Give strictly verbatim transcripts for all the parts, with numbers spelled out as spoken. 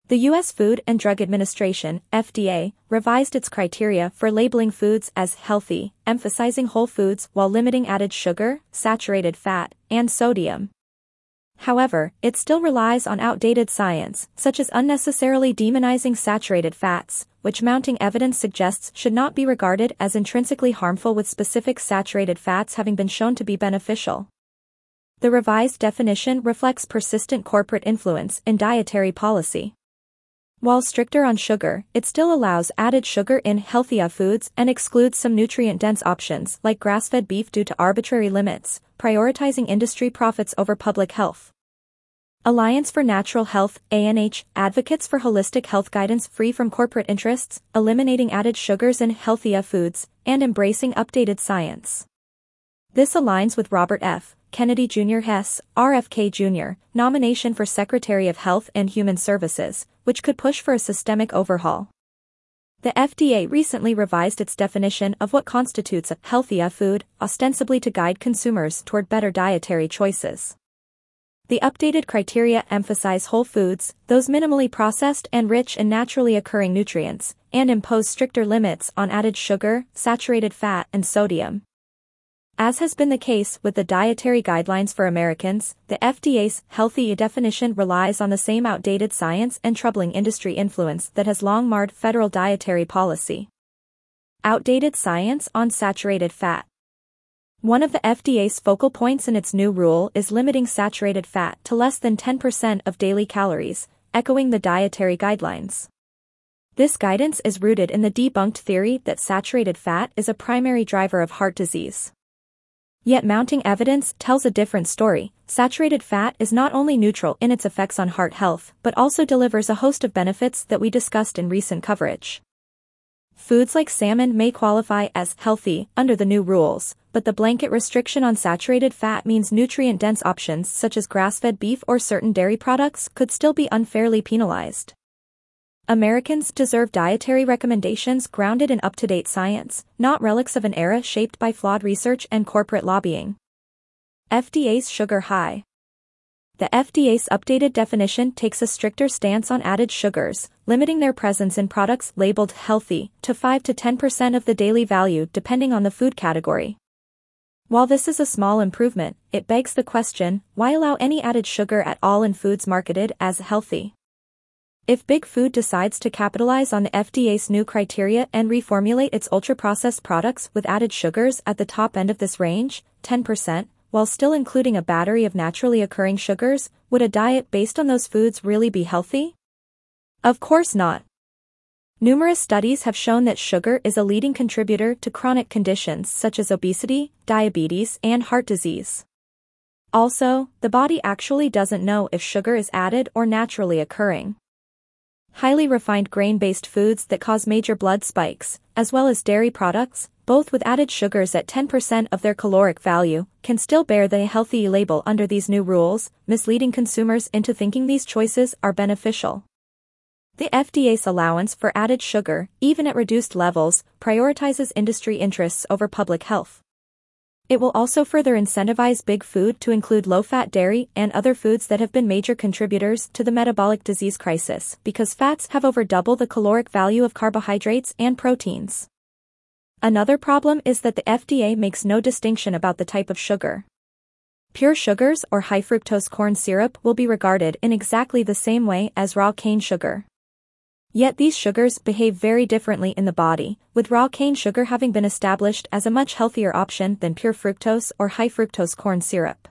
The U S Food and Drug Administration, F D A, revised its criteria for labeling foods as healthy, emphasizing whole foods while limiting added sugar, saturated fat, and sodium. However, it still relies on outdated science, such as unnecessarily demonizing saturated fats, which mounting evidence suggests should not be regarded as intrinsically harmful, with specific saturated fats having been shown to be beneficial. The revised definition reflects persistent corporate influence in dietary policy. While stricter on sugar, it still allows added sugar in healthier foods and excludes some nutrient-dense options like grass-fed beef due to arbitrary limits, prioritizing industry profits over public health. Alliance for Natural Health, A N H, advocates for holistic health guidance free from corporate interests, eliminating added sugars in healthier foods, and embracing updated science. This aligns with Robert F. Kennedy Junior Hess, R F K Junior, nomination for Secretary of Health and Human Services, which could push for a systemic overhaul. The F D A recently revised its definition of what constitutes a healthier food, ostensibly to guide consumers toward better dietary choices. The updated criteria emphasize whole foods, those minimally processed and rich in naturally occurring nutrients, and impose stricter limits on added sugar, saturated fat, and sodium. As has been the case with the dietary guidelines for Americans, the F D A's healthy definition relies on the same outdated science and troubling industry influence that has long marred federal dietary policy. Outdated science on saturated fat. One of the F D A's focal points in its new rule is limiting saturated fat to less than ten percent of daily calories, echoing the dietary guidelines. This guidance is rooted in the debunked theory that saturated fat is a primary driver of heart disease. Yet mounting evidence tells a different story. Saturated fat is not only neutral in its effects on heart health, but also delivers a host of benefits that we discussed in recent coverage. Foods like salmon may qualify as healthy under the new rules, but the blanket restriction on saturated fat means nutrient-dense options such as grass-fed beef or certain dairy products could still be unfairly penalized. Americans deserve dietary recommendations grounded in up-to-date science, not relics of an era shaped by flawed research and corporate lobbying. F D A's sugar high. The F D A's updated definition takes a stricter stance on added sugars, limiting their presence in products labeled healthy to five to ten percent of the daily value depending on the food category. While this is a small improvement, it begs the question, why allow any added sugar at all in foods marketed as healthy? If Big Food decides to capitalize on the F D A's new criteria and reformulate its ultra-processed products with added sugars at the top end of this range, ten percent, while still including a battery of naturally occurring sugars, would a diet based on those foods really be healthy? Of course not. Numerous studies have shown that sugar is a leading contributor to chronic conditions such as obesity, diabetes, and heart disease. Also, the body actually doesn't know if sugar is added or naturally occurring. Highly refined grain-based foods that cause major blood spikes, as well as dairy products, both with added sugars at ten percent of their caloric value, can still bear the healthy label under these new rules, misleading consumers into thinking these choices are beneficial. The F D A's allowance for added sugar, even at reduced levels, prioritizes industry interests over public health. It will also further incentivize Big Food to include low-fat dairy and other foods that have been major contributors to the metabolic disease crisis, because fats have over double the caloric value of carbohydrates and proteins. Another problem is that the F D A makes no distinction about the type of sugar. Pure sugars or high-fructose corn syrup will be regarded in exactly the same way as raw cane sugar. Yet these sugars behave very differently in the body, with raw cane sugar having been established as a much healthier option than pure fructose or high-fructose corn syrup.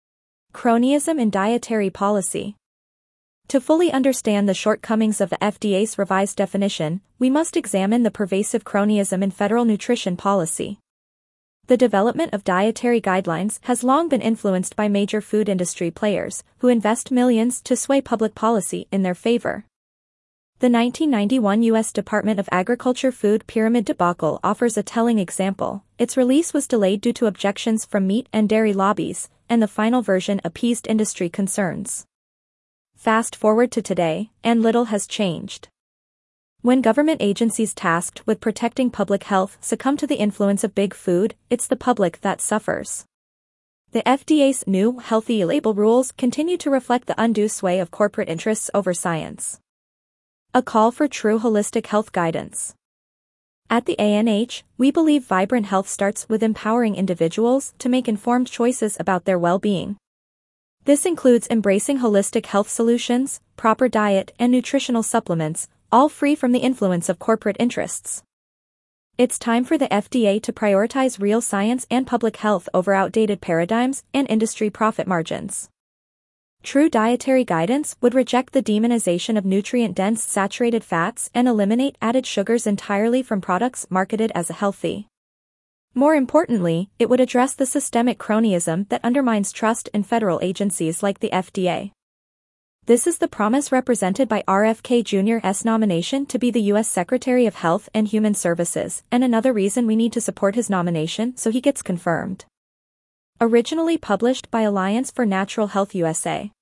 Cronyism in dietary policy. To fully understand the shortcomings of the F D A's revised definition, we must examine the pervasive cronyism in federal nutrition policy. The development of dietary guidelines has long been influenced by major food industry players, who invest millions to sway public policy in their favor. The nineteen ninety-one U S Department of Agriculture food pyramid debacle offers a telling example. Its release was delayed due to objections from meat and dairy lobbies, and the final version appeased industry concerns. Fast forward to today, and little has changed. When government agencies tasked with protecting public health succumb to the influence of Big Food, it's the public that suffers. The F D A's new healthy label rules continue to reflect the undue sway of corporate interests over science. A call for true holistic health guidance. At the A N H, we believe vibrant health starts with empowering individuals to make informed choices about their well-being. This includes embracing holistic health solutions, proper diet and nutritional supplements, all free from the influence of corporate interests. It's time for the F D A to prioritize real science and public health over outdated paradigms and industry profit margins. True dietary guidance would reject the demonization of nutrient-dense saturated fats and eliminate added sugars entirely from products marketed as healthy. More importantly, it would address the systemic cronyism that undermines trust in federal agencies like the F D A. This is the promise represented by R F K Junior's nomination to be the U S Secretary of Health and Human Services, and another reason we need to support his nomination so he gets confirmed. Originally published by Alliance for Natural Health U S A.